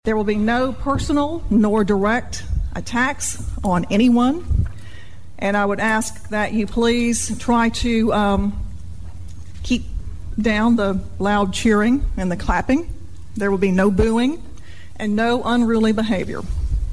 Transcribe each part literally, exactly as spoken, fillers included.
There will be no personal nor direct attacks on anyone, and I would ask that you please try to um, keep down the loud cheering and the clapping. There will be no booing and no unruly behavior.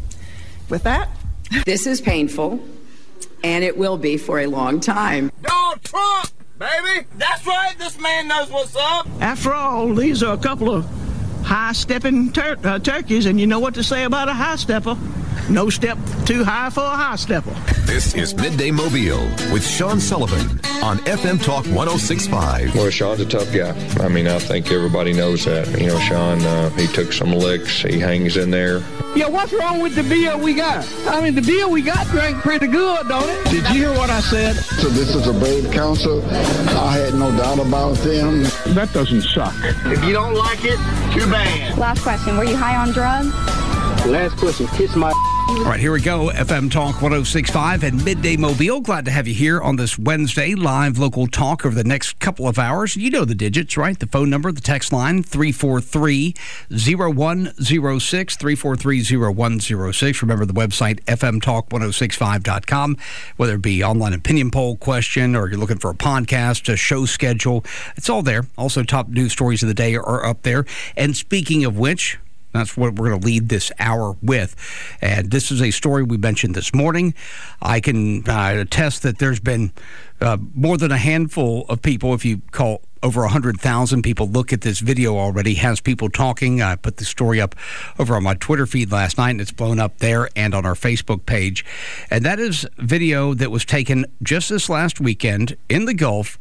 With that, this is painful, and it will be for a long time. Donald Trump, baby! That's right, this man knows what's up! After all, these are a couple of high-stepping tur- uh, turkeys, and you know what to say about a high-stepper. No step too high for a high-stepper. This is Midday Mobile with Sean Sullivan on F M Talk one oh six point five. Well, Sean's a tough guy. I mean, I think everybody knows that. You know, Sean, uh, he took some licks. He hangs in there. Yeah, what's wrong with the beer we got? I mean, the beer we got drank pretty good, don't it? Did you hear what I said? So this is a brave council. I had no doubt about them. That doesn't suck. If you don't like it, too bad. Last question. Were you high on drugs? Last question. Kiss my... All right, here we go. F M Talk one oh six point five and Midday Mobile. Glad to have you here on this Wednesday. Live local talk over the next couple of hours. You know the digits, right? The phone number, the text line, three four three, oh one oh six, three four three, oh one oh six. Remember the website, f m talk one oh six five dot com. Whether it be online opinion poll question or you're looking for a podcast, a show schedule, it's all there. Also, top news stories of the day are up there. And speaking of which... that's what we're going to lead this hour with. And this is a story we mentioned this morning. I can uh, attest that there's been uh, more than a handful of people, if you call over one hundred thousand people, look at this video already, has people talking. I put the story up over on my Twitter feed last night, and it's blown up there and on our Facebook page. And that is video that was taken just this last weekend in the Gulf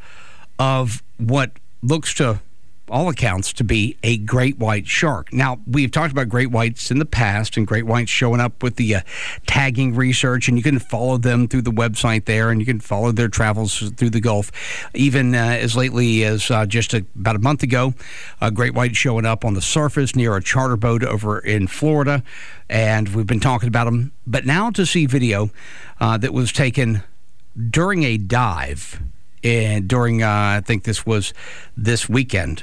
of what looks to all accounts to be a great white shark. Now, we've talked about great whites in the past and great whites showing up with the uh, tagging research, and you can follow them through the website there, and you can follow their travels through the Gulf. Even uh, as lately as uh, just a, about a month ago, a great white showing up on the surface near a charter boat over in Florida, and we've been talking about them. But now to see video uh, that was taken during a dive, and during, uh, I think this was this weekend,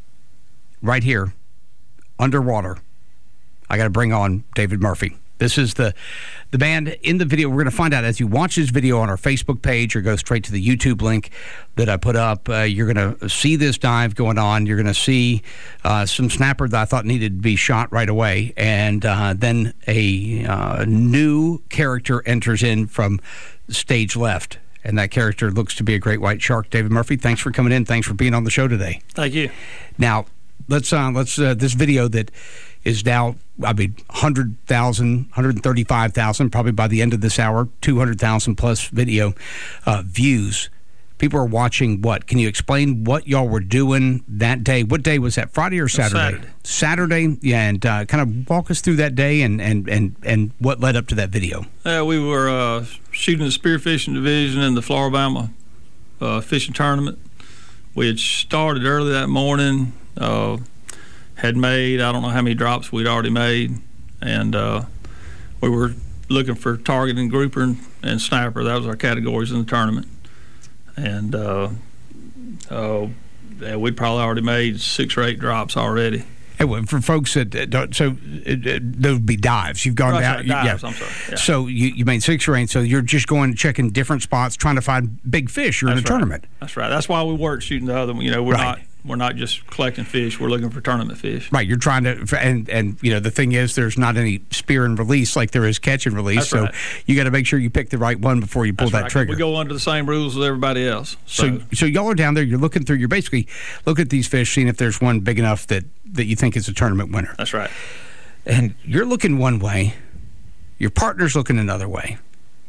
right here, underwater. I got to bring on David Murphy. This is the the man in the video. We're going to find out as you watch this video on our Facebook page or go straight to the YouTube link that I put up. Uh, you're going to see this dive going on. You're going to see uh, some snapper that I thought needed to be shot right away. And uh, then a uh, new character enters in from stage left. And that character looks to be a great white shark. David Murphy, thanks for coming in. Thanks for being on the show today. Thank you. Now, let's uh, let's uh, this video that is now, I mean, one hundred thousand, one hundred thirty-five thousand, probably by the end of this hour, two hundred thousand plus video uh, views. People are watching what? Can you explain what y'all were doing that day? What day was that, Friday or Saturday? Saturday. Saturday, yeah, and uh, kind of walk us through that day and, and, and, and what led up to that video. Uh, we were uh, shooting the spearfishing division in the Floribama uh, fishing tournament. We had started early that morning, uh, had made, I don't know how many drops we'd already made, and uh, we were looking for target and grouper and, and snapper. That was our categories in the tournament. And uh, uh, yeah, we'd probably already made six or eight drops already. Hey, well, for folks that don't, so it, it, there would be dives. You've gone right, down. Right, dives, yeah. I'm sorry. Yeah. So you, you made six or eight. So you're just going to check in different spots, trying to find big fish. You're That's in a right. tournament. That's right. That's why we weren't shooting the other one. You know, we're right. not we're not just collecting fish. We're looking for tournament fish. Right. You're trying to, and and you know the thing is, there's not any spear and release like there is catch and release. That's so right. you got to make sure you pick the right one before you pull That's that right. trigger. We go under the same rules as everybody else. So. so so y'all are down there. You're looking through. You're basically looking at these fish, seeing if there's one big enough that that you think is a tournament winner. That's right. And you're looking one way, your partner's looking another way,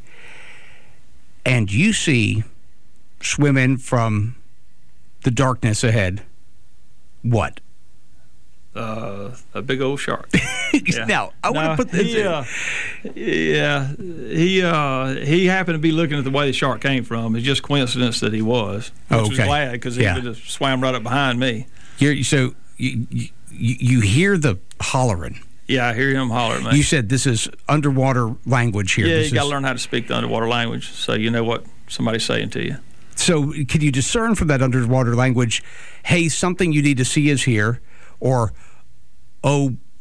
and you see swim in from the darkness ahead. What? Uh, a big old shark. Yeah. Now, I want to no, put this he, in. Uh, yeah, he uh, he happened to be looking at the way the shark came from. It's just coincidence that he was, which okay. was glad because he yeah. would have swam right up behind me. You're, so you, you you hear the hollering. Yeah, I hear him holler, man. You said this is underwater language here. Yeah, this you got to is... learn how to speak the underwater language so you know what somebody's saying to you. So can you discern from that underwater language, hey, something you need to see is here, or, oh,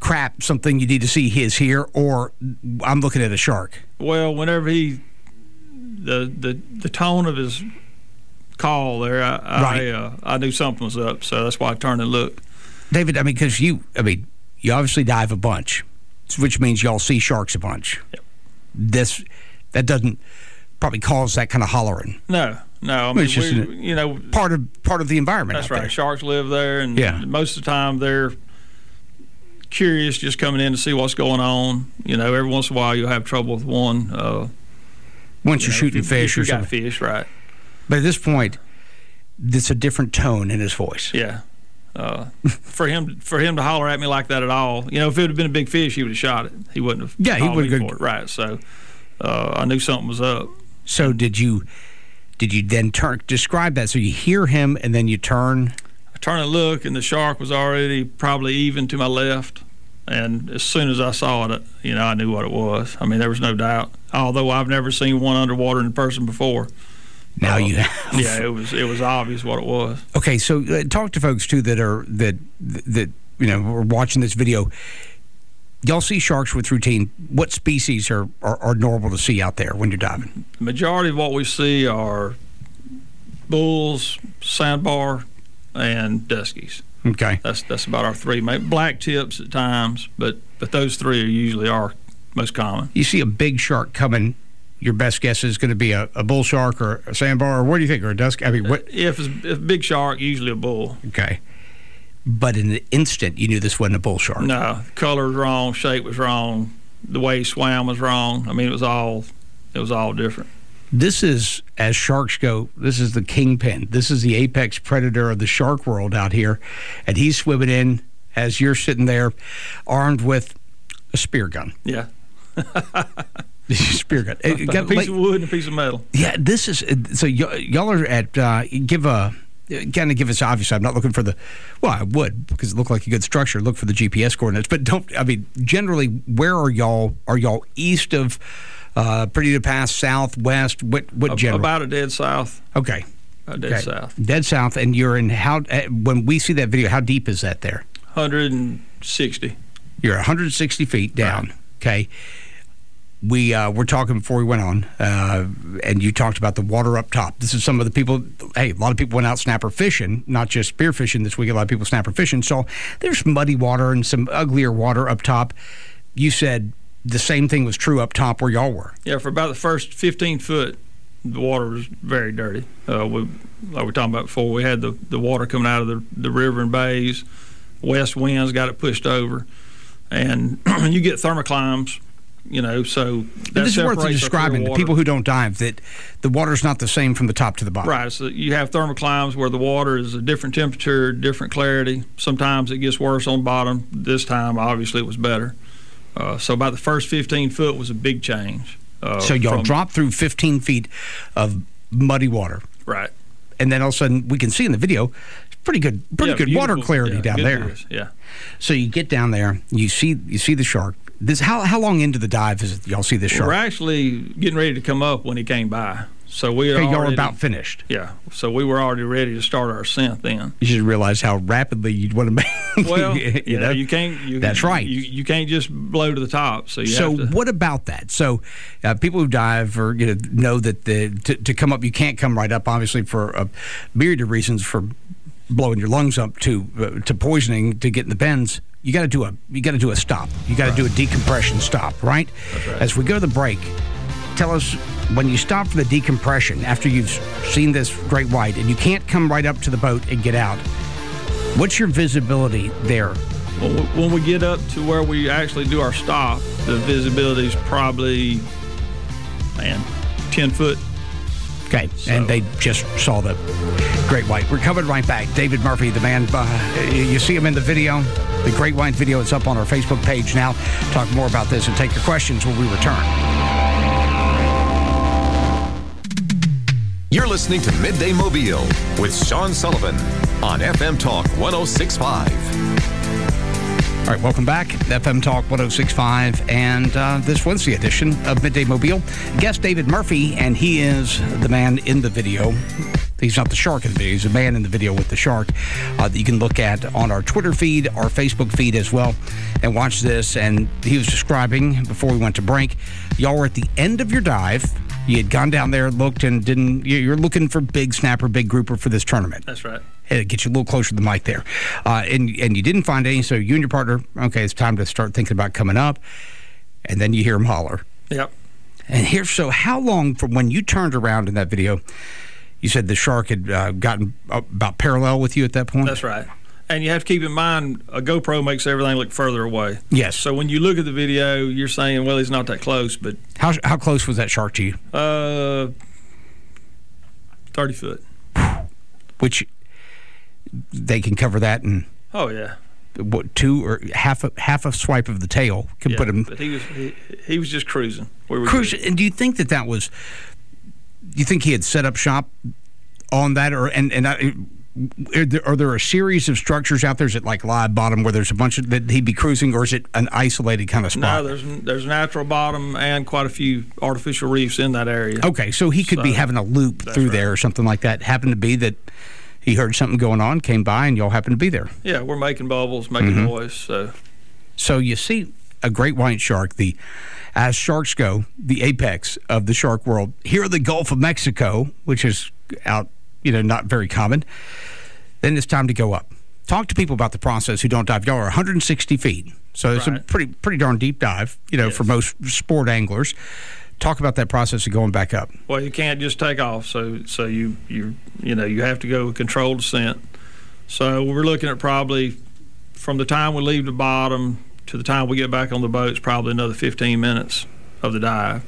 crap, something you need to see is here, or I'm looking at a shark? Well, whenever he, the the, the tone of his call there, I right. I, uh, I knew something was up, so that's why I turned and looked. David, I mean, because you, I mean, you obviously dive a bunch, which means y'all see sharks a bunch. Yep. This, that doesn't probably cause that kind of hollering. No, no. I mean, it's just, we, you know, part of part of the environment. That's out right. there. Sharks live there, and yeah. most of the time they're curious, just coming in to see what's going on. You know, every once in a while you'll have trouble with one. Uh, Once you you're know, shooting if you, fish if you or got something. fish, right? But at this point, it's a different tone in his voice. Yeah. Uh, for him, for him to holler at me like that at all, you know, if it would have been a big fish, he would have shot it. He wouldn't have. Yeah, he called would me have. for it. Right. So uh, I knew something was up. So did you? Did you then turn? Describe that. So you hear him, and then you turn. I turn and look, and the shark was already probably even to my left. And as soon as I saw it, you know, I knew what it was. I mean, there was no doubt. Although I've never seen one underwater in person before. Now uh, you have. Yeah, it was it was obvious what it was. Okay, so uh, talk to folks too that are that that you know are watching this video. Y'all see sharks with routine. What species are, are, are normal to see out there when you're diving? The majority of what we see are bulls, sandbar, and duskies. Okay, that's that's about our three. Maybe black tips at times, but but those three are usually our most common. You see a big shark coming. Your best guess is going to be a, a bull shark or a sandbar, or what do you think, or a dusk? I mean, what? If it's, if a big shark, usually a bull. Okay, but in an instant, you knew this wasn't a bull shark. No, color was wrong, shape was wrong, the way he swam was wrong. I mean, it was all it was all different. This is, as sharks go, this is the kingpin. This is the apex predator of the shark world out here, and he's swimming in as you're sitting there, armed with a spear gun. Yeah. Spear gun. A piece like, of wood and a piece of metal. Yeah, this is so. Y- y'all are at uh, give a kind of give us. Obviously, I'm not looking for the. Well, I would because it looked like a good structure. Look for the G P S coordinates, but don't. I mean, generally, where are y'all? Are y'all east of uh, Perdita Pass, south, west? What what general? About a dead south. Okay. A dead okay. south. Dead south, and you're in how? When we see that video, how deep is that there? one hundred sixty. You're one hundred sixty feet down. Right. Okay. We uh, were talking before we went on, uh, and you talked about the water up top. This is some of the people, hey, a lot of people went out snapper fishing, not just spear fishing this week. A lot of people snapper fishing. So there's muddy water and some uglier water up top. You said the same thing was true up top where y'all were. Yeah, for about the first fifteen foot, the water was very dirty. Uh, we, like we were talking about before, we had the, the water coming out of the, the river and bays. West winds got it pushed over. And you get thermoclines. You know, so that this is worth describing to people who don't dive that the water's not the same from the top to the bottom. Right. So you have thermoclines where the water is a different temperature, different clarity. Sometimes it gets worse on the bottom. This time, obviously, it was better. Uh, so about the first fifteen foot was a big change. Uh, so y'all from, dropped through fifteen feet of muddy water. Right. And then all of a sudden, we can see in the video, pretty good, pretty yeah, good water clarity yeah, down there. Fish, yeah. So you get down there, you see, you see the shark. This how how long into the dive is it y'all see this shark? We're actually getting ready to come up when he came by. So we had okay, y'all already, were about finished. Yeah. So we were already ready to start our ascent then. You should realize how rapidly you'd want to make. Well, you, you know, know, you can't. You, that's right. You, you can't just blow to the top. So you so have to, what about that? So uh, people who dive or you know know that the to, to come up you can't come right up. Obviously for a myriad of reasons for blowing your lungs up to uh, to poisoning to get in the bends. You got to do a you got to do a stop. You got to right. do a decompression stop, right? That's right? As we go to the break, tell us when you stop for the decompression after you've seen this great white and you can't come right up to the boat and get out. What's your visibility there? Well, when we get up to where we actually do our stop, the visibility is probably, man, ten foot. Okay, so. And they just saw the great white. We're coming right back. David Murphy, the man, uh, you see him in the video. The great white video is up on our Facebook page now. Talk more about this and take your questions when we return. You're listening to Midday Mobile with Sean Sullivan on F M Talk one oh six point five. All right, welcome back. F M Talk one oh six point five, and uh, this Wednesday edition of Midday Mobile. Guest David Murphy, and he is the man in the video. He's not the shark in the video. He's a man in the video with the shark uh, that you can look at on our Twitter feed, our Facebook feed as well, and watch this. And he was describing, before we went to break, y'all were at the end of your dive. You had gone down there, looked, and didn't. You're looking for big snapper, big grouper for this tournament. That's right. It gets you a little closer to the mic there. Uh, and, and you didn't find any, so you and your partner, okay, it's time to start thinking about coming up. And then you hear him holler. Yep. And here, so how long from when you turned around in that video, you said the shark had uh, gotten about parallel with you at that point? That's right. And you have to keep in mind, a GoPro makes everything look further away. Yes. So when you look at the video, you're saying, well, he's not that close. But How how close was that shark to you? Uh, thirty foot. Which they can cover that in... Oh, yeah. What, two or half a, half a swipe of the tail can yeah, put him... But he was, he, he was just cruising. We were cruising. And do you think that that was... Do you think he had set up shop on that? Or and, and I, are, there, are there a series of structures out there? Is it like live bottom where there's a bunch of... that he'd be cruising, or is it an isolated kind of spot? No, there's there's natural bottom and quite a few artificial reefs in that area. Okay, so he could so, be having a loop through right. there or something like that. Happened to be that he heard something going on, came by, and y'all happened to be there. Yeah, we're making bubbles, making mm-hmm. noise. So, so you see a great white shark, the as sharks go, the apex of the shark world, here in the Gulf of Mexico, which is out, you know, not very common. Then it's time to go up. Talk to people about the process who don't dive. Y'all are one hundred sixty feet, so it's right. a pretty pretty darn deep dive, you know, yes. for most sport anglers. Talk about that process of going back up. Well, you can't just take off, so so you you you know you have to go controlled descent. So we're looking at probably from the time we leave the bottom to the time we get back on the boat, it's probably another fifteen minutes of the dive.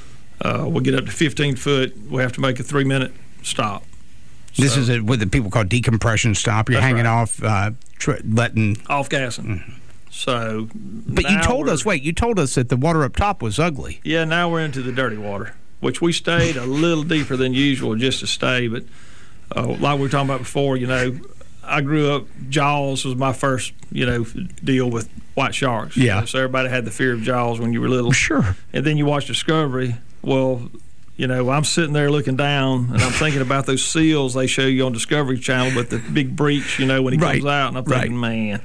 Uh, we'll get up to fifteen foot. We have to make a three minute stop. This so, is a, what the people call decompression stop. You're hanging right. off, uh, tr- letting off gassing. Mm-hmm. So, but you told us, wait, you told us that the water up top was ugly. Yeah, now we're into the dirty water, which we stayed a little deeper than usual just to stay. But uh, like we were talking about before, you know, I grew up, Jaws was my first, you know, deal with white sharks. Yeah. You know, so everybody had the fear of Jaws when you were little. Sure. And then you watch Discovery. Well, you know, I'm sitting there looking down, and I'm thinking about those seals they show you on Discovery Channel with the big breach, you know, when he right. comes out, and I'm thinking, right. man.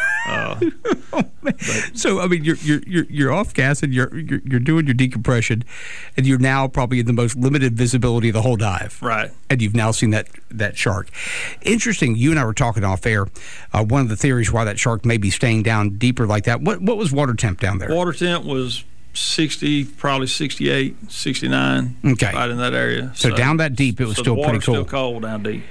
Uh, oh, man. So I mean, you're you're you're, you're off gas, and you're, you're you're doing your decompression, and you're now probably in the most limited visibility of the whole dive. Right. And you've now seen that that shark. Interesting. You and I were talking off air. Uh, one of the theories why that shark may be staying down deeper like that. What what was water temp down there? Water temp was sixty, probably sixty-eight, sixty-nine. Okay. Right in that area. So, so down that deep, it was so still the pretty cool. Still cold down deep.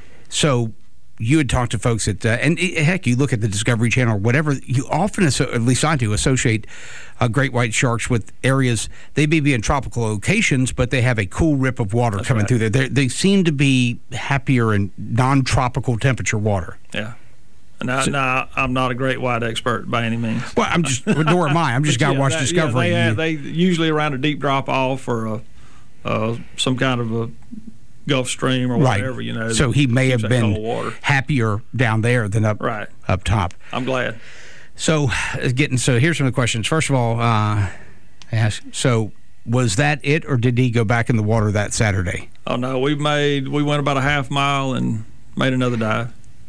So you had talked to folks at, uh, and it, heck, you look at the Discovery Channel or whatever, you often, at least I do, associate uh, great white sharks with areas, they may be in tropical locations, but they have a cool rip of water That's coming right. through there. They're, they seem to be happier in non-tropical temperature water. Yeah. Now, So- now, I'm not a great white expert by any means. Well, I'm just, nor am I. I'm just But got to yeah, watch that- Discovery. Yeah, they, they usually around a deep drop off or a, uh, some kind of a Gulf Stream or Right. whatever, you know. So he may have keeps that cold been water. happier down there than up Right. up top. I'm glad. So, uh, getting so here's some of the questions. First of all, uh, ask, so was that it, or did he go back in the water that Saturday? Oh no, we made we went about a half mile and made another dive.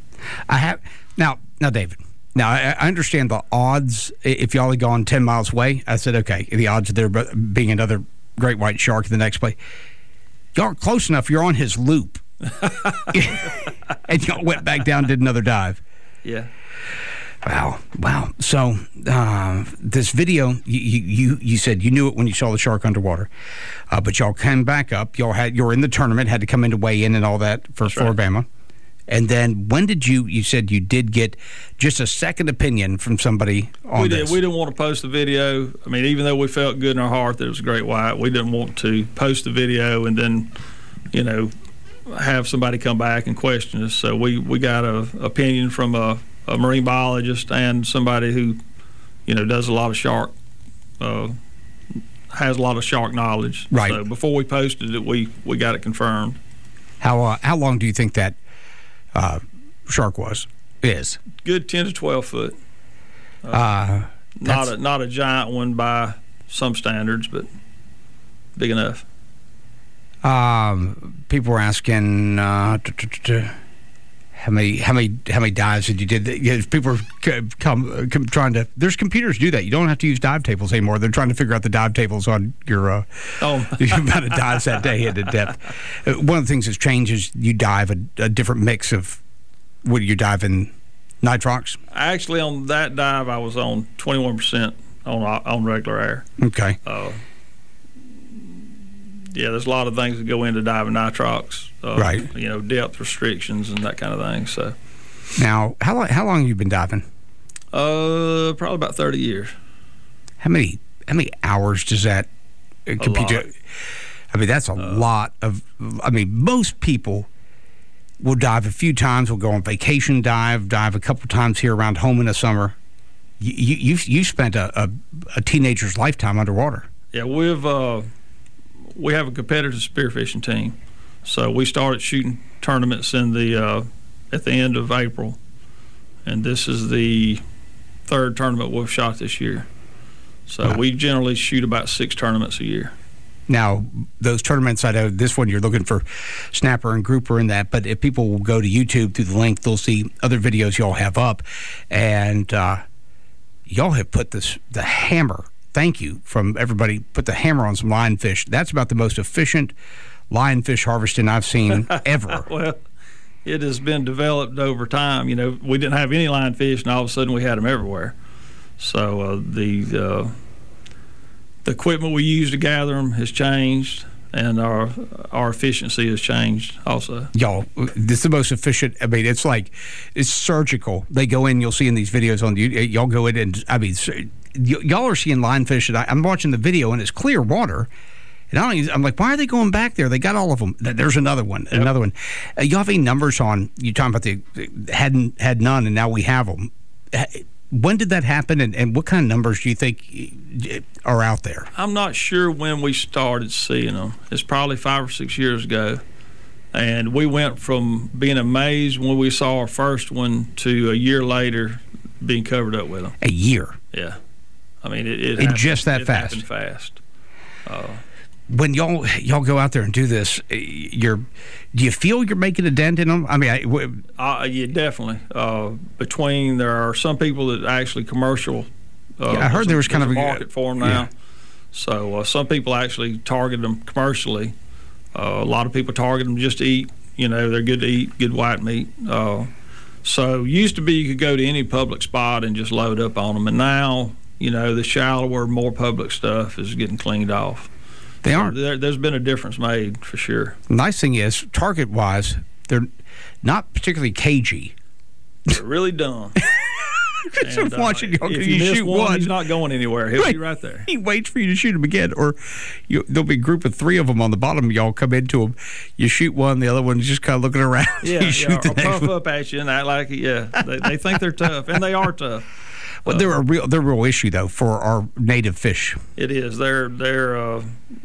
I have now. Now, David. Now I, I understand the odds. If y'all had gone ten miles away, I said okay. The odds of there being another great white shark in the next play. Y'all are close enough. You're on his loop, and y'all went back down and did another dive. Yeah. Wow, wow. So uh, this video, you, you you said you knew it when you saw the shark underwater, uh, but y'all came back up. Y'all had you're in the tournament, had to come in to weigh in and all that for That's right. Floribama. And then when did you? You said you did get just a second opinion from somebody on we did. this. We didn't want to post the video. I mean, even though we felt good in our heart that it was a great white, we didn't want to post the video and then, you know, have somebody come back and question us. So we, we got a opinion from a, a marine biologist and somebody who, you know, does a lot of shark, uh, has a lot of shark knowledge. Right. So before we posted it, we, we got it confirmed. How uh, how long do you think that uh, shark was? Is good ten to twelve foot. Uh, uh, not a not a giant one by some standards, but big enough. Um, people were asking uh, how many how many how many dives did you did? Yeah, people are come, come trying to. There's computers do that. You don't have to use dive tables anymore. They're trying to figure out the dive tables on your uh, oh. the amount of dives that day into depth. Uh, one of the things that's changed is you dive a, a different mix of. What do you dive in? Nitrox? Actually, on that dive, I was on twenty-one percent on on regular air. Okay. Uh, yeah, there's a lot of things that go into diving nitrox. Uh, right. You know, depth restrictions and that kind of thing. So. Now, how long? How long have you been diving? Uh, probably about thirty years. How many? How many hours does that uh, compete to? I mean, that's a uh, lot of. I mean, most people will dive a few times. Will go on vacation, dive, dive a couple times here around home in the summer. You you you've, you spent a, a a teenager's lifetime underwater. Yeah, we've uh, we have a competitive spearfishing team, so we started shooting tournaments in the uh, at the end of April, and this is the third tournament we've shot this year. So wow. we generally shoot about six tournaments a year. Now, those tournaments, I know this one you're looking for snapper and grouper in that, but if people will go to YouTube through the link, they'll see other videos y'all have up, and uh, y'all have put this the hammer. Thank you from everybody. Put the hammer on some lionfish. That's about the most efficient lionfish harvesting I've seen ever. Well, it has been developed over time. You know, we didn't have any lionfish, and all of a sudden we had them everywhere. So uh, the uh, the equipment we use to gather them has changed, and our our efficiency has changed also. Y'all, this is the most efficient. I mean, it's like it's surgical. They go in. You'll see in these videos on you. Y'all go in and I mean, y'all are seeing lionfish. And I, I'm watching the video, and it's clear water. And I don't, I'm like, why are they going back there? They got all of them. There's another one. Yep. Another one. Uh, you have any numbers on? You talking about the hadn't had none, and now we have them. When did that happen, and, and what kind of numbers do you think are out there? I'm not sure when we started seeing them. It's probably five or six years ago. And we went from being amazed when we saw our first one to a year later being covered up with them. A year? Yeah. I mean, it, it, it happened, just that it fast? It happened fast. Uh, when y'all y'all go out there and do this, you're do you feel you're making a dent in them? I mean, I, w- uh, yeah, definitely. Uh, between there are some people that actually commercial. Uh, yeah, I heard there was kind of a a market for them now. Yeah. So uh, some people actually target them commercially. Uh, a lot of people target them just to eat. You know, they're good to eat, good white meat. Uh, so used to be you could go to any public spot and just load up on them, and now you know the shallower, more public stuff is getting cleaned off. They aren't. There, there's been a difference made for sure. Nice thing is, target-wise, they're not particularly cagey. They're really dumb. And, uh, watching y'all, if you, you miss shoot one, one, he's not going anywhere. He'll right. be right there. He waits for you to shoot him again, or you, there'll be a group of three of them on the bottom. Y'all come into him, you shoot one, the other one's just kind of looking around. Yeah, you shoot yeah, the or next puff one. up at you and act like yeah, they, they think they're tough, and they are tough. Well, uh, they're a real, they're a real issue though for our native fish. It is. They're they're uh,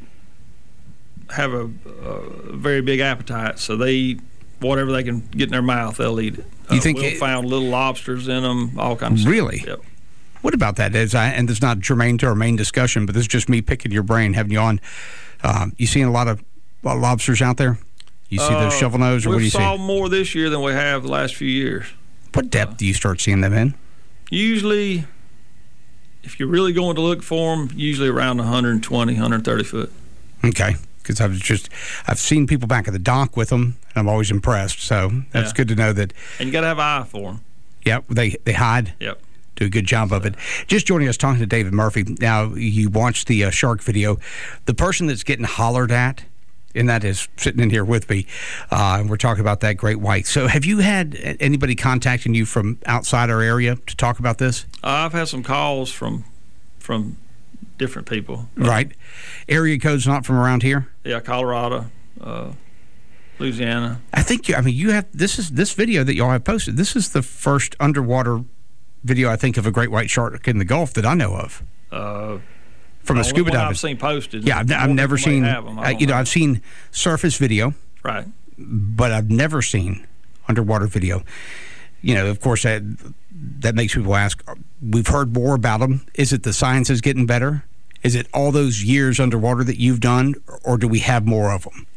have a, a very big appetite, so they eat whatever they can get in their mouth. They'll eat it. You uh, think we'll it, found little lobsters in them, all kinds of really? stuff. Yep. What about that? As I, and this is not germane to our main discussion, but this is just me picking your brain, having you on. Um, you seeing a lot of, a lot of lobsters out there? You see uh, those shovel nose, or what do you see? We saw more this year than we have the last few years. What depth uh, do you start seeing them in? Usually, if you're really going to look for them, usually around one twenty, one thirty foot. Okay. Because I've just I've seen people back at the dock with them, and I'm always impressed. So that's yeah. good to know that. And you got to have an eye for them. Yep, they they hide. Yep, do a good job of it. Just joining us, talking to David Murphy. Now you watched the uh, shark video. The person that's getting hollered at, and that is sitting in here with me, uh, and we're talking about that great white. So have you had anybody contacting you from outside our area to talk about this? Uh, I've had some calls from from. different people. Right. Area codes not from around here? Yeah, Colorado, uh, Louisiana. I think, you, I mean, you have, this is, this video that y'all have posted, this is the first underwater video, I think, of a great white shark in the Gulf that I know of. Uh, from a scuba diver. I've seen posted. Yeah, I've, I've never seen, uh, you know, know, I've seen surface video. Right. But I've never seen underwater video. You know, of course, that, that makes people ask, we've heard more about them. Is it the science is getting better? Is it all those years underwater that you've done, or do we have more of them?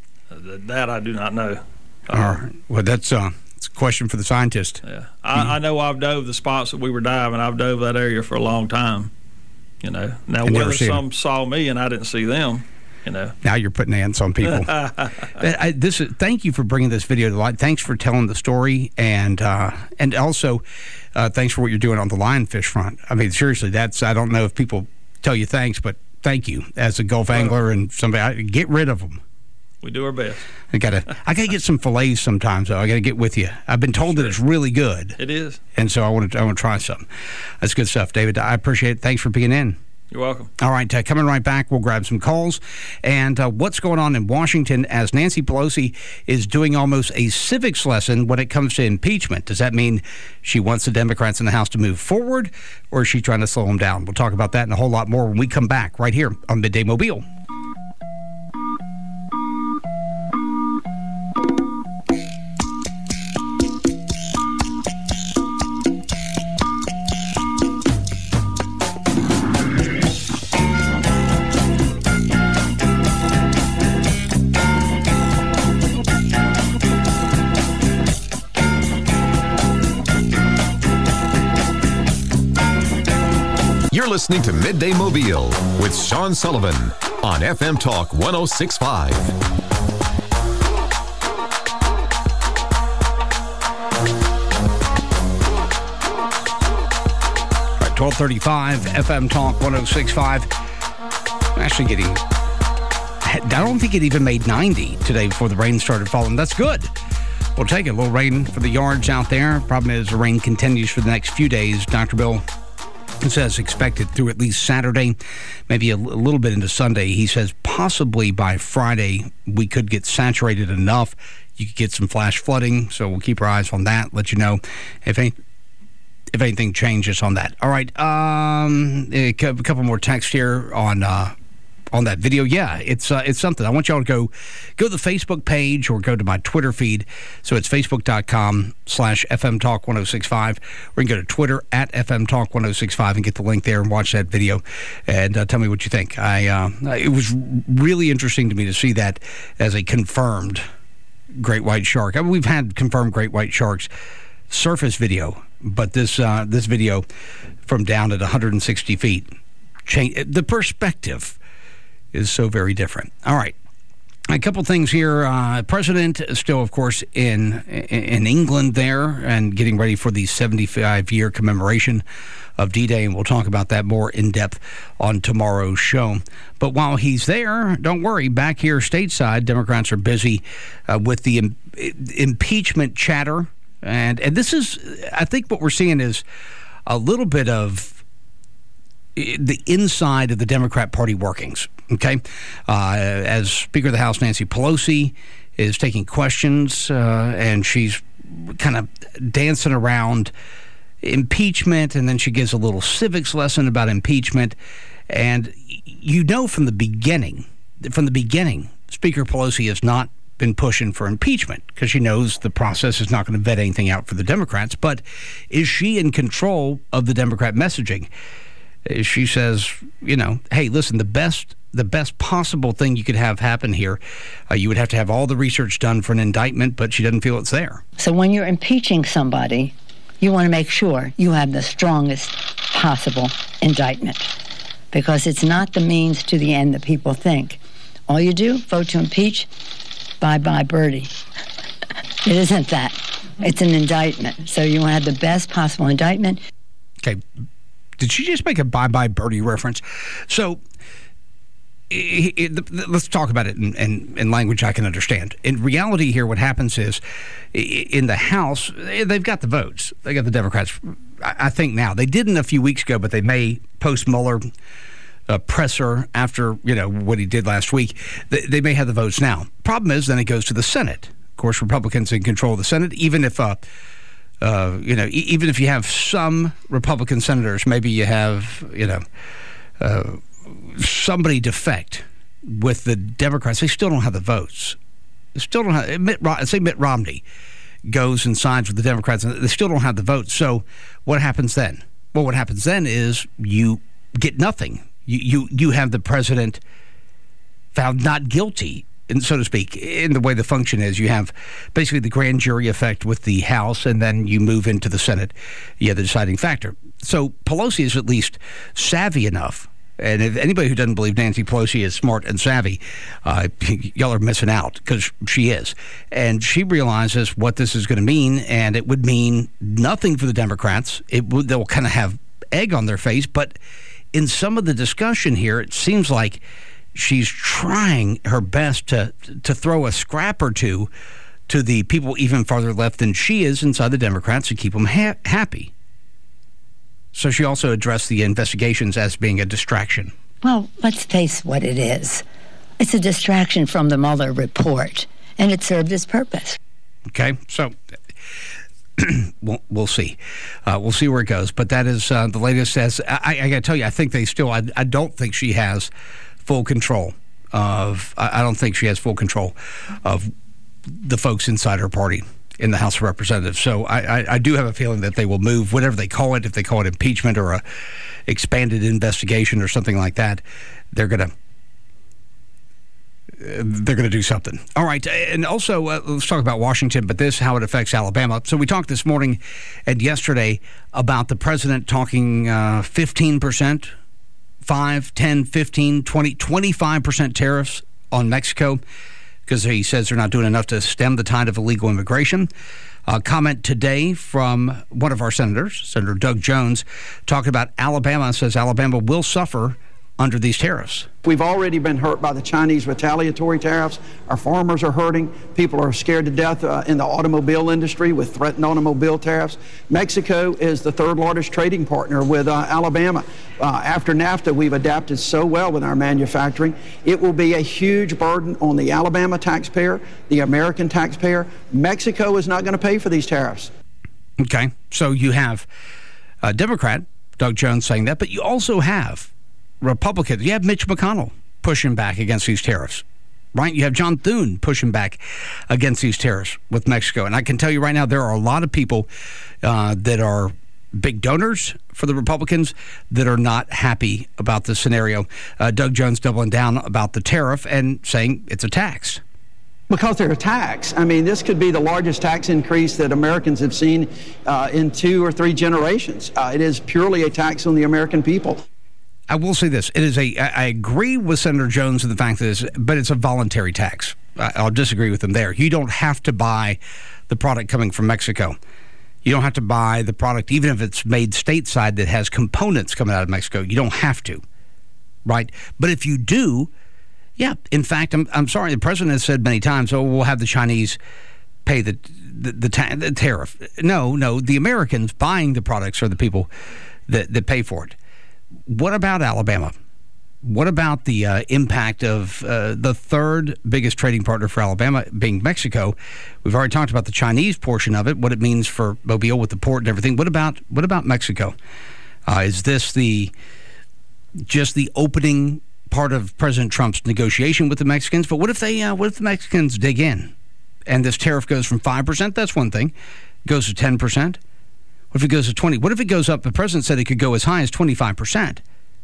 that I do not know. All right. Well, that's uh, it's a question for the scientist. Yeah, I, mm-hmm. I know I've dove the spots that we were diving. I've dove that area for a long time. You know, now and whether some saw me and I didn't see them, you know. Now you're putting ants on people. I, this is, thank you for bringing this video to light. Thanks for telling the story, and uh, and also uh, thanks for what you're doing on the lionfish front. I mean, seriously, that's I don't know if people tell you thanks, but thank you as a Gulf angler and somebody. Get rid of them. We do our best. I gotta, I gotta get some fillets sometimes. Though I gotta get with you. I've been told sure. that it's really good. It is, and so I want to, I want to try something. That's good stuff, David. I appreciate it. Thanks for being in. You're welcome. All right, uh, coming right back, we'll grab some calls and uh, what's going on in Washington as Nancy Pelosi is doing almost a civics lesson when it comes to impeachment. Does that mean she wants the Democrats in the House to move forward, or is she trying to slow them down? We'll talk about that and a whole lot more when we come back right here on Midday Mobile. You're listening to Midday Mobile with Sean Sullivan on F M Talk one oh six point five. twelve thirty-five F M Talk one oh six point five. I'm actually getting, I don't think it even made ninety today before the rain started falling. That's good. We'll take it. A little rain for the yards out there. Problem is the rain continues for the next few days. Doctor Bill says expected through at least Saturday, maybe a, a little bit into Sunday. He says possibly by Friday we could get saturated enough. You could get some flash flooding, so we'll keep our eyes on that, let you know if any, if anything changes on that. All right, um, a couple more texts here on uh, on that video. Yeah, it's uh, it's something. I want y'all to go go to the Facebook page or go to my Twitter feed. So it's facebook.com slash FM Talk 1065. Or you can go to Twitter at F M Talk ten sixty-five and get the link there and watch that video and uh, tell me what you think. I uh, it was really interesting to me to see that as a confirmed great white shark. I mean, we've had confirmed great white sharks surface video, but this uh, this video from down at one hundred sixty feet, change, the perspective is so very different. All right. A couple things here. Uh, President is still, of course, in in England there and getting ready for the seventy-five year commemoration of D-Day, and we'll talk about that more in depth on tomorrow's show. But while he's there, don't worry, back here stateside, Democrats are busy uh, with the im- impeachment chatter. And, and this is, I think what we're seeing is a little bit of the inside of the Democrat Party workings. Okay, uh, as Speaker of the House Nancy Pelosi is taking questions uh, and she's kind of dancing around impeachment, and then she gives a little civics lesson about impeachment. And you know from the beginning, from the beginning, Speaker Pelosi has not been pushing for impeachment because she knows the process is not going to vet anything out for the Democrats. But is she in control of the Democrat messaging? She says, you know, hey, listen, the best the best possible thing you could have happen here, uh, you would have to have all the research done for an indictment, but she doesn't feel it's there. So when you're impeaching somebody, you want to make sure you have the strongest possible indictment, because it's not the means to the end that people think. All you do, vote to impeach, bye-bye birdie. It isn't that. It's an indictment. So you want to have the best possible indictment. Okay. Did she just make a bye-bye birdie reference? So it, it, let's talk about it in, in, in language I can understand. In reality here, what happens is in the House, they've got the votes. They got the Democrats, I think now. They didn't a few weeks ago, but they may post-Mueller uh, presser after, you know, what he did last week. They, they may have the votes now. Problem is, then it goes to the Senate. Of course, Republicans in control of the Senate, even if... Uh, Uh, you know, e- even if you have some Republican senators, maybe you have, you know, uh, somebody defect with the Democrats, they still don't have the votes. They still don't have, Mitt, say Mitt Romney goes and signs with the Democrats, and they still don't have the votes. So what happens then? Well, what happens then is you get nothing. You, you, you have the president found not guilty and so to speak, in the way the function is. You have basically the grand jury effect with the House, and then you move into the Senate. You have the deciding factor. So Pelosi is at least savvy enough. And if anybody who doesn't believe Nancy Pelosi is smart and savvy, uh, y'all are missing out, because she is. And she realizes what this is going to mean, and it would mean nothing for the Democrats. It would, they'll kind of have egg on their face. But in some of the discussion here, it seems like she's trying her best to to throw a scrap or two to the people even farther left than she is inside the Democrats to keep them ha- happy. So she also addressed the investigations as being a distraction. Well, let's face what it is. It's a distraction from the Mueller report, and it served its purpose. Okay, so we'll, we'll see. Uh, we'll see where it goes. But that is uh, the latest. As I, I got to tell you, I think they still, I, I don't think she has full control of, I, I don't think she has full control of the folks inside her party in the House of Representatives. So I, I, I do have a feeling that they will move, whatever they call it, if they call it impeachment or a expanded investigation or something like that, they're going to they're going to do something. All right, and also uh, let's talk about Washington, but this, how it affects Alabama. So we talked this morning and yesterday about the president talking uh, fifteen percent, five, ten, fifteen, twenty, twenty-five percent tariffs on Mexico, because he says they're not doing enough to stem the tide of illegal immigration. A comment today from one of our senators, Senator Doug Jones, talking about Alabama, says Alabama will suffer under these tariffs. We've already been hurt by the Chinese retaliatory tariffs. Our farmers are hurting. People are scared to death uh, in the automobile industry with threatened automobile tariffs. Mexico is the third largest trading partner with uh, Alabama. Uh, after NAFTA, we've adapted so well with our manufacturing. It will be a huge burden on the Alabama taxpayer, the American taxpayer. Mexico is not going to pay for these tariffs. Okay, so you have a Democrat, Doug Jones, saying that, but you also have Republicans. You have Mitch McConnell pushing back against these tariffs, right? You have John Thune pushing back against these tariffs with Mexico. And I can tell you right now, there are a lot of people uh, that are big donors for the Republicans that are not happy about this scenario. Uh, Doug Jones doubling down about the tariff and saying it's a tax. Because they're a tax. I mean, this could be the largest tax increase that Americans have seen uh, in two or three generations. Uh, it is purely a tax on the American people. I will say this. It is a, I agree with Senator Jones in the fact that it's, but it's a voluntary tax. I'll disagree with him there. You don't have to buy the product coming from Mexico. You don't have to buy the product, even if it's made stateside that has components coming out of Mexico. You don't have to, right? But if you do, yeah, in fact, I'm, I'm sorry, the president has said many times, oh, we'll have the Chinese pay the the, the, ta- the tariff. No, no, the Americans buying the products are the people that, that pay for it. What about Alabama? What about the uh, impact of uh, the third biggest trading partner for Alabama being Mexico? We've already talked about the Chinese portion of it, what it means for Mobile with the port and everything. What about what about Mexico? Uh, is this the just the opening part of President Trump's negotiation with the Mexicans? But what if they uh, what if the Mexicans dig in and this tariff goes from five percent? That's one thing. Goes to ten percent. What if it goes to twenty? What if it goes up? The president said it could go as high as twenty-five percent.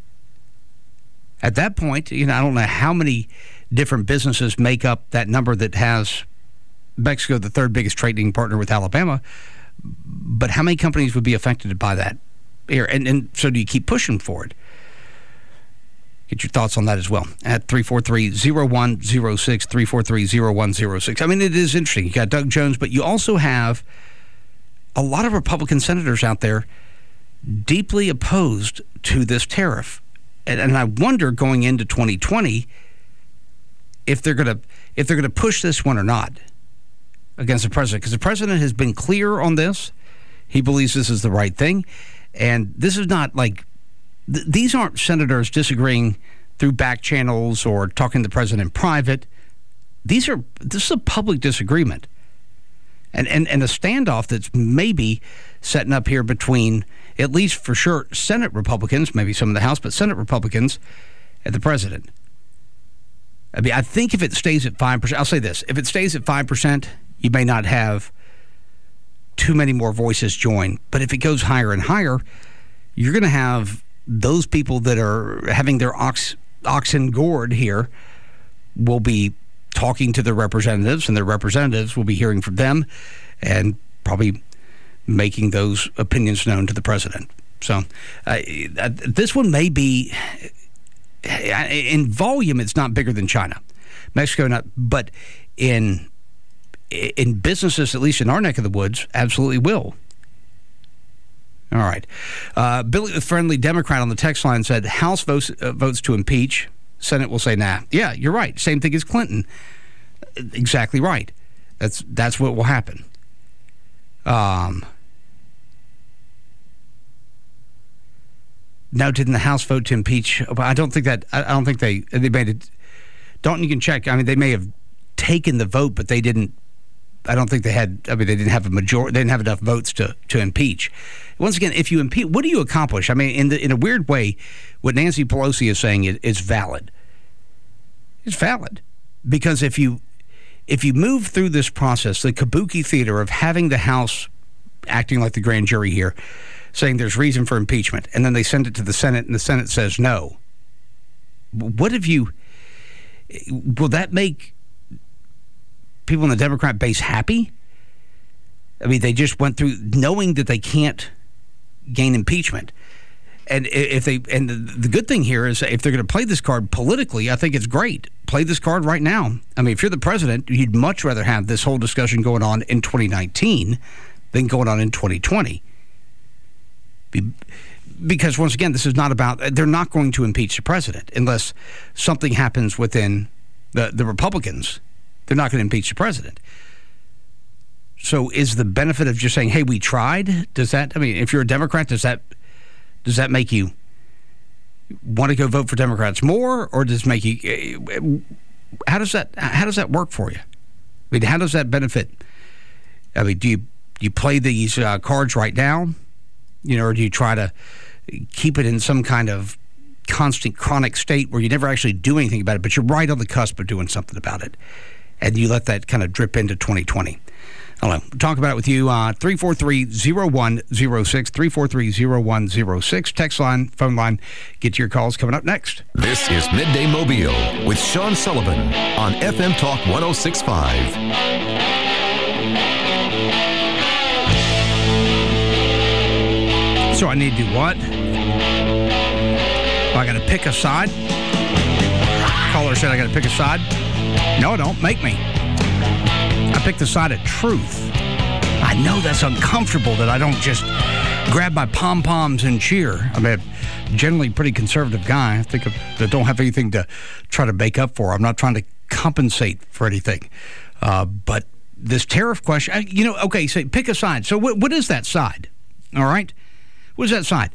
At that point, you know, I don't know how many different businesses make up that number that has Mexico, the third biggest trading partner with Alabama, but how many companies would be affected by that? Here, and, and so do you keep pushing for it? Get your thoughts on that as well at three four three, zero one zero six, three four three, zero one zero six. I mean, it is interesting. You got Doug Jones, but you also have a lot of Republican senators out there deeply opposed to this tariff. And, and I wonder going into twenty twenty if they're going to if they're going to push this one or not against the president, because the president has been clear on this. He believes this is the right thing. And this is not like th- these aren't senators disagreeing through back channels or talking to the president in private. These are this is a public disagreement. And, and and a standoff that's maybe setting up here between, at least for sure, Senate Republicans, maybe some of the House, but Senate Republicans and the president. I mean, I think if it stays at five percent, I'll say this, if it stays at five percent, you may not have too many more voices join. But if it goes higher and higher, you're going to have those people that are having their ox, oxen gored here will be talking to their representatives, and their representatives will be hearing from them and probably making those opinions known to the president. So uh, this one may be, in volume, it's not bigger than China. Mexico, not, but in in businesses, at least in our neck of the woods, absolutely will. All right. Uh, Billy, the friendly Democrat on the text line, said House votes, uh, votes to impeach. Senate will say, nah. Yeah, you're right. Same thing as Clinton. Exactly right. That's that's what will happen. Um. Now, didn't the House vote to impeach? I don't think that. I don't think they they made it. Dalton, you can check. I mean, they may have taken the vote, but they didn't. I don't think they had. I mean, they didn't have a majority. They didn't have enough votes to to impeach. Once again, if you impeach, what do you accomplish? I mean, in the in a weird way, what Nancy Pelosi is saying is, is valid. It's valid because if you if you move through this process, the kabuki theater of having the House acting like the grand jury here, saying there's reason for impeachment, and then they send it to the Senate, and the Senate says no. What have you? Will that make people in the Democrat base happy? I mean, they just went through knowing that they can't gain impeachment. And if they, and the good thing here is if they're going to play this card politically, I think it's great. Play this card right now. I mean, if you're the president, you'd much rather have this whole discussion going on in twenty nineteen than going on in twenty twenty. Because once again, this is not about, they're not going to impeach the president unless something happens within the, the Republicans. They're not going to impeach the president. So is the benefit of just saying, hey, we tried, does that, I mean, if you're a Democrat, does that does that make you want to go vote for Democrats more, or does it make you, how does that, how does that work for you? I mean, how does that benefit? I mean, do you, do you play these uh, cards right now? You know, or do you try to keep it in some kind of constant chronic state where you never actually do anything about it, but you're right on the cusp of doing something about it, and you let that kind of drip into twenty twenty? I don't know. We'll talk about it with you. Uh, three four three, zero one zero six, three four three, zero one zero six. Text line, phone line. Get your calls coming up next. This is Midday Mobile with Sean Sullivan on F M Talk one oh six point five. So I need to do what? I got to pick a side? Caller said I got to pick a side. No, don't make me. I picked the side of truth. I know that's uncomfortable that I don't just grab my pom-poms and cheer. I mean, I'm generally a pretty conservative guy. I think I don't have anything to try to make up for. I'm not trying to compensate for anything. Uh, but this tariff question, you know, okay, so pick a side. So what, what is that side? All right? What is that side?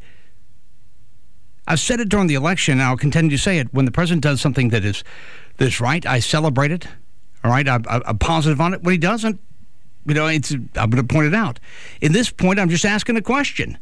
I've said it during the election, and I'll continue to say it. When the president does something that is that's right, I celebrate it. All right, I, I, I'm positive on it. When he doesn't, you know, it's, I'm going to point it out. In this point, I'm just asking a question.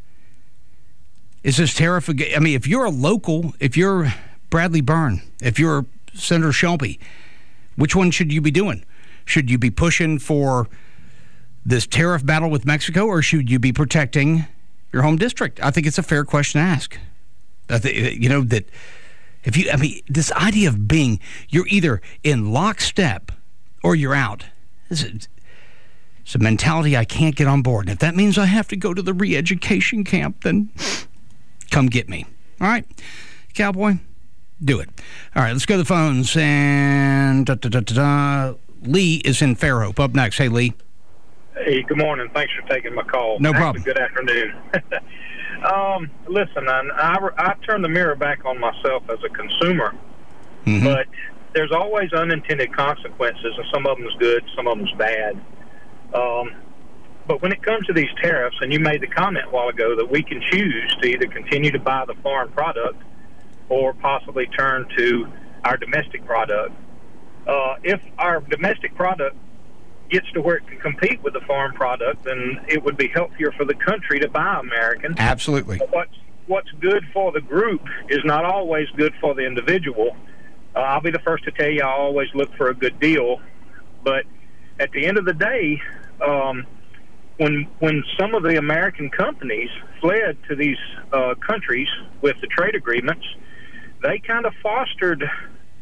Is this tariff? I mean, if you're a local, if you're Bradley Byrne, if you're Senator Shelby, which one should you be doing? Should you be pushing for this tariff battle with Mexico, or should you be protecting your home district? I think it's a fair question to ask. I think, you know, that if you, I mean, this idea of being, you're either in lockstep or you're out. This is, it's a mentality I can't get on board. And if that means I have to go to the re-education camp, then come get me. All right, cowboy, do it. All right, let's go to the phones. And da, da, da, da, da. Lee is in Fairhope. Up next. Hey, Lee. Hey, good morning. Thanks for taking my call. No Actually, problem. Good afternoon. um, listen, I, I, I turn the mirror back on myself as a consumer, mm-hmm. but there's always unintended consequences, and some of them is good, some of them is bad. Um, but when it comes to these tariffs, and you made the comment a while ago that we can choose to either continue to buy the foreign product or possibly turn to our domestic product. Uh, if our domestic product gets to where it can compete with the foreign product, then it would be healthier for the country to buy American. Absolutely. But what's, what's good for the group is not always good for the individual. Uh, I'll be the first to tell you I always look for a good deal. But at the end of the day, um, when when some of the American companies fled to these uh, countries with the trade agreements, they kind of fostered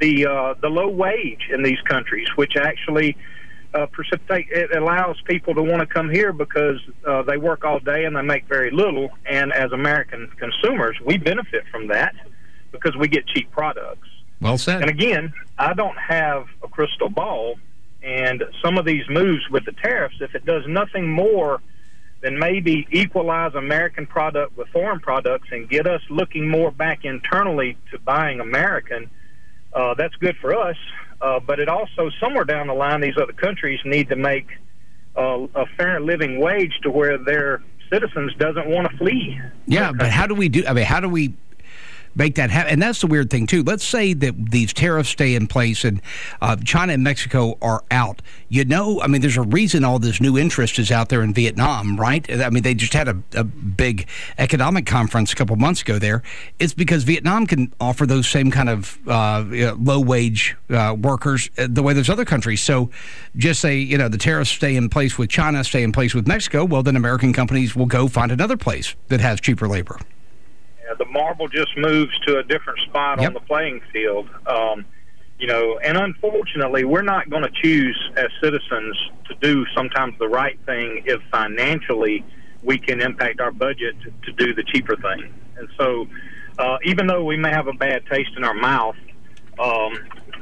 the uh, the low wage in these countries, which actually uh, precipitate it allows people to want to come here because uh, they work all day and they make very little. And as American consumers, we benefit from that because we get cheap products. Well said. And again, I don't have a crystal ball, and some of these moves with the tariffs, if it does nothing more than maybe equalize American product with foreign products and get us looking more back internally to buying American, uh, that's good for us. Uh, but it also, somewhere down the line, these other countries need to make uh, a fair living wage to where their citizens doesn't want to flee. Yeah, but how do we do, I mean, how do we make that happen? And that's the weird thing, too. Let's say that these tariffs stay in place and uh, China and Mexico are out. You know, I mean, there's a reason all this new interest is out there in Vietnam, right? I mean, they just had a, a big economic conference a couple months ago there. It's because Vietnam can offer those same kind of uh, you know, low-wage uh, workers the way those other countries. So just say, you know, the tariffs stay in place with China, stay in place with Mexico, well, then American companies will go find another place that has cheaper labor. The marble just moves to a different spot yep. on the playing field. Um, you know, and unfortunately, we're not going to choose as citizens to do sometimes the right thing if financially we can impact our budget to, to do the cheaper thing. And so uh, even though we may have a bad taste in our mouth, um,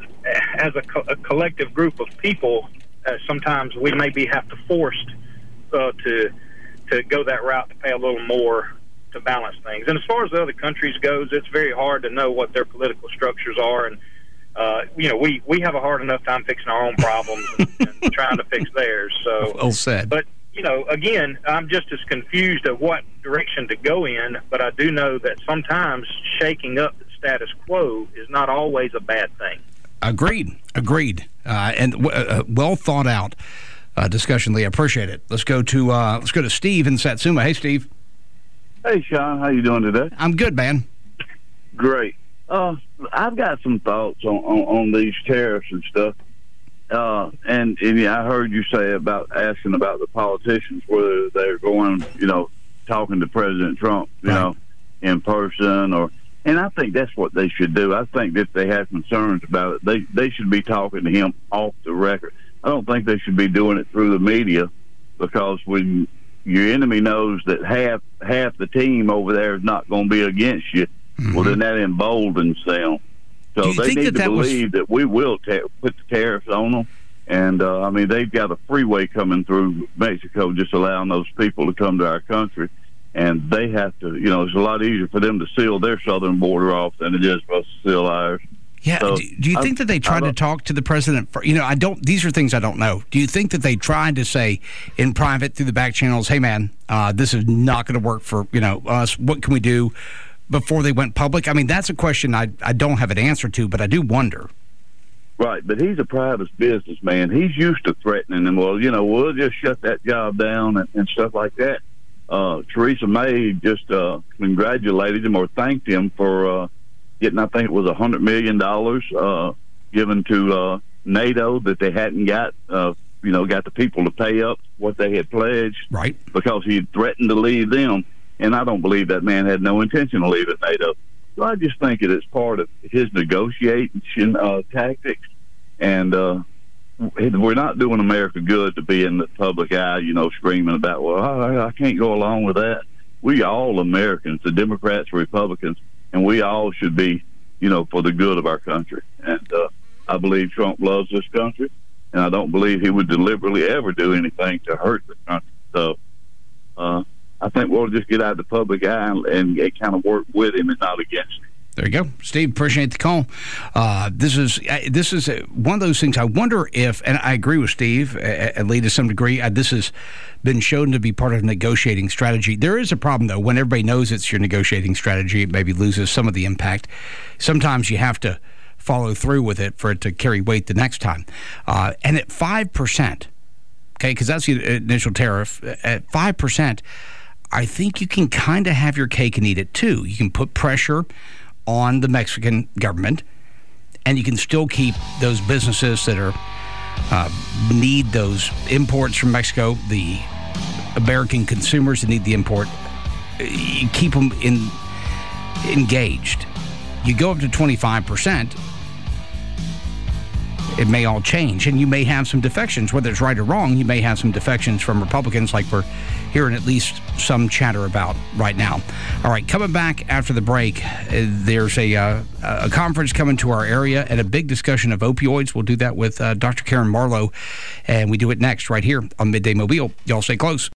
as a, co- a collective group of people, uh, sometimes we maybe have to forced uh, to to go that route to pay a little more to balance things. And as far as the other countries goes, it's very hard to know what their political structures are. And, uh, you know, we, we have a hard enough time fixing our own problems and, and trying to fix theirs. So, well said. But, you know, again, I'm just as confused of what direction to go in, but I do know that sometimes shaking up the status quo is not always a bad thing. Agreed. Agreed. Uh, and w- uh, well thought out uh, discussion, Lee. I appreciate it. Let's go to uh, let's go to Steve in Satsuma. Hey, Steve. Hey, Sean, how you doing today? I'm good, man. Great. Uh, I've got some thoughts on, on, on these tariffs and stuff. Uh, and, and yeah, I heard you say about asking about the politicians, whether they're going, you know, talking to President Trump, you right. know, in person or, and I think that's what they should do. I think if they have concerns about it, they, they should be talking to him off the record. I don't think they should be doing it through the media, because when your enemy knows that half half the team over there is not going to be against you, mm-hmm. well, then that emboldens them. So they need that to that believe was... that we will ta- put the tariffs on them. And, uh, I mean, they've got a freeway coming through Mexico just allowing those people to come to our country. And they have to, you know, it's a lot easier for them to seal their southern border off than it is for us to seal ours. Yeah. So, do, do you I, think that they tried to talk to the president? For, you know, I don't. These are things I don't know. Do you think that they tried to say in private through the back channels, "Hey, man, uh, this is not going to work for you know us. What can we do?" Before they went public? I mean, that's a question I I don't have an answer to, but I do wonder. Right, but he's a private businessman. He's used to threatening them. Well, you know, we'll just shut that job down and, and stuff like that. Uh, Theresa May just uh, congratulated him or thanked him for. Uh, Getting, I think it was a hundred million dollars uh, given to uh, NATO that they hadn't got, uh, you know, got the people to pay up what they had pledged, right? Because he had threatened to leave them, and I don't believe that man had no intention of leaving NATO. So I just think it is part of his negotiation uh, tactics, and uh, we're not doing America good to be in the public eye, you know, screaming about, well, I, I can't go along with that. We all Americans, the Democrats, Republicans. And we all should be, you know, for the good of our country. And uh, I believe Trump loves this country, and I don't believe he would deliberately ever do anything to hurt the country. So uh, I think we'll just get out of the public eye and, and kind of work with him and not against him. There you go, Steve. Appreciate the call. Uh, this is this is one of those things. I wonder if, and I agree with Steve, at least to some degree. Uh, this has been shown to be part of negotiating strategy. There is a problem though when everybody knows it's your negotiating strategy. It maybe loses some of the impact. Sometimes you have to follow through with it for it to carry weight the next time. Uh, and at five percent, okay, because that's the initial tariff. At five percent, I think you can kind of have your cake and eat it too. You can put pressure on the Mexican government, and you can still keep those businesses that are uh, need those imports from Mexico, the American consumers that need the import, you keep them in, engaged. You go up to twenty-five percent, it may all change. And you may have some defections, whether it's right or wrong. You may have some defections from Republicans like we're hearing at least some chatter about right now. All right, coming back after the break, uh, there's a, uh, a conference coming to our area and a big discussion of opioids. We'll do that with uh, Doctor Karen Marlowe, and we do it next right here on Midday Mobile. Y'all stay close.